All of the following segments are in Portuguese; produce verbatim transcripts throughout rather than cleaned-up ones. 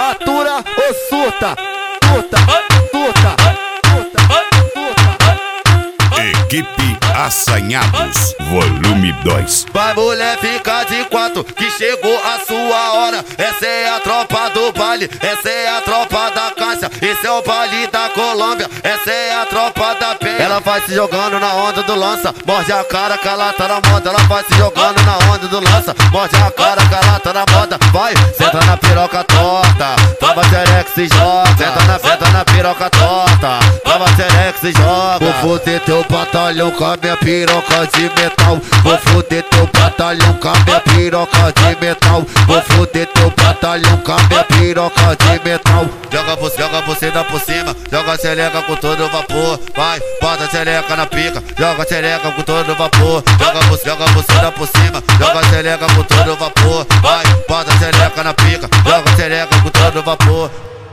Atura ou surta, surta, surta, surta, surta. Equipe Assanhados, volume dois. Vai mulher, fica de quatro, que chegou a sua hora. Essa é a tropa do baile, essa é a tropa da Cássia, esse é o baile da Colômbia, essa é a tropa da penha. Ela vai se jogando na onda do lança, morde a cara que ela tá na moda. Ela vai se jogando na onda do lança, morde a cara que ela tá na moda. Vai, senta na piroca torta, toma xereca se joga. Senta na, senta na piroca torta, toma xereca se joga. Vou foder teu batalhão com a minha piroca de metal. Vou foder teu batalhão com a minha piroca de metal. Vou foder teu batalhão com a minha piroca de metal. Joga você, joga você dá por cima, joga a xereca com todo vapor. Vai, bota a xereca na pica, joga a xereca com todo vapor. Joga você, joga você dá por cima, joga a xereca com todo vapor. Vai, bota a xereca na pica, joga a xereca com todo vapor.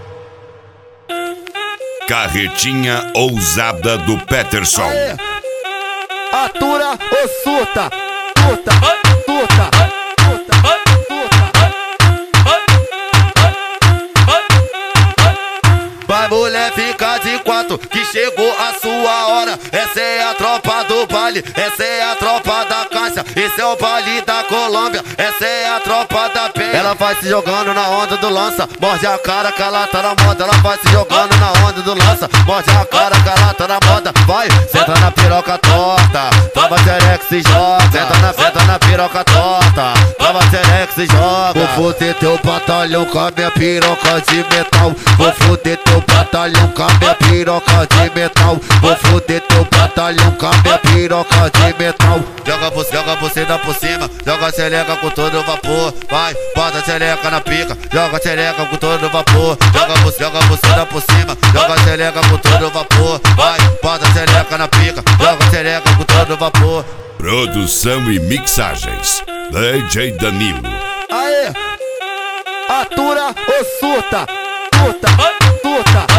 Carretinha ousada do Peterson. Aê. Atura ou surta, surta, surta, surta, surta. Vai mulher, fica de quatro, que chegou a sua hora. Essa é a tropa do baile, essa é a tropa da Cássia, esse é o baile da Colômbia, essa é a tropa da penha. Ela vai se jogando na onda do lança, morde a cara que ela tá na moda. Ela vai se jogando na onda do lança, morde a cara que ela tá na moda. Vai, senta na piroca torta, toma xereca se joga. Senta na, senta na piroca torta, toma xereca se joga. Vou foder teu batalhão com a minha piroca de metal. Vou foder teu batalhão com a minha piroca de metal. Vou foder teu batalhão com a minha piroca de metal. Joga você, joga você dá por cima, joga a xereca com todo vapor. Vai, bota a xereca na pica, joga a xereca com todo vapor. Joga você, joga você dá por cima, joga a xereca com todo vapor. Vai, bota a xereca na pica, joga a xereca com todo vapor. Produção e mixagens, D J Danilo. Aê, atura ou surta, surta, surta.